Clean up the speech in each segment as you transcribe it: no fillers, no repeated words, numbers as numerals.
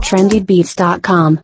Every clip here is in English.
trendybeats.com.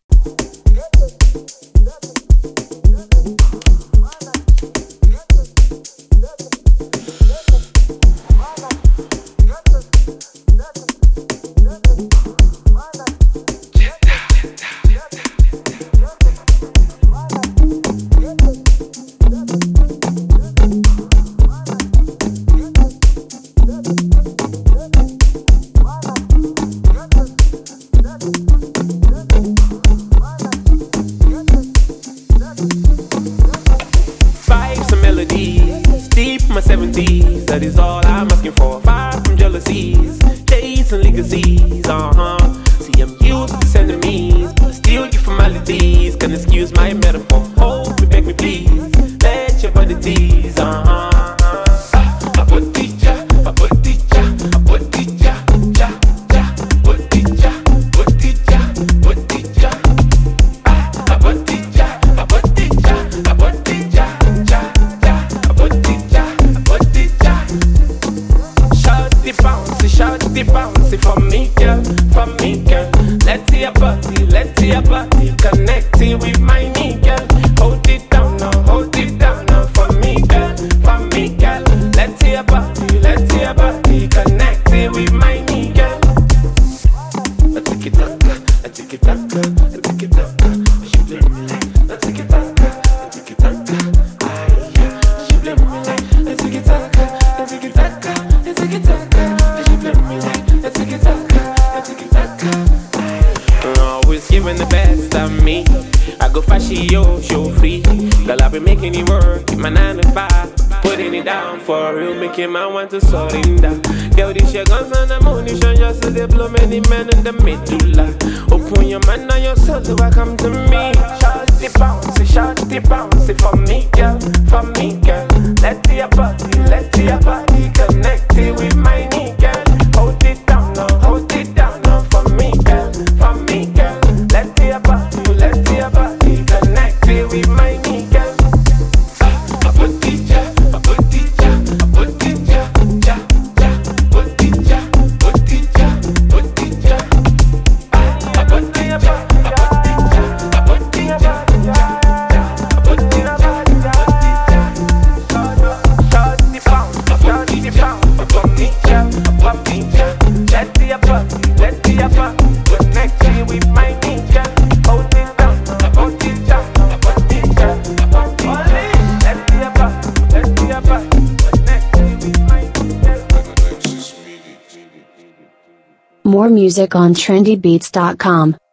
My 70s, that is all I'm asking for. Far from jealousies, chasing legacies, See, I'm used to sending me's, but still your formalities. Can excuse my metaphor, hold me, beg me please. Let your body tease, bouncy for me, girl, for me, girl. Let your body connect it with my knee, girl. Hold it down now, for me, girl, for me, girl. Let your body connect it with my knee, girl. I take it up, I take it up, I take it up. She play with me like, I take it up, I take it up. She play with me like, I take it up, I take it up, I take it up. She play with me like. Always giving the best of me. I go fashion, show free. Girl, I be making it work, my 9 to 5. Putting it down for real, making my want to surrender. Girl, this your guns on the munition, just to deploy many men in the medulla. Open your mind and your soul to welcome to me. Shawty bouncy for me, girl, for me, girl. Let your body connect it with my knee, girl. Hold it down now, for me, girl, for me, girl. Let your body connect it with my knee, girl. More music on trendybeats.com.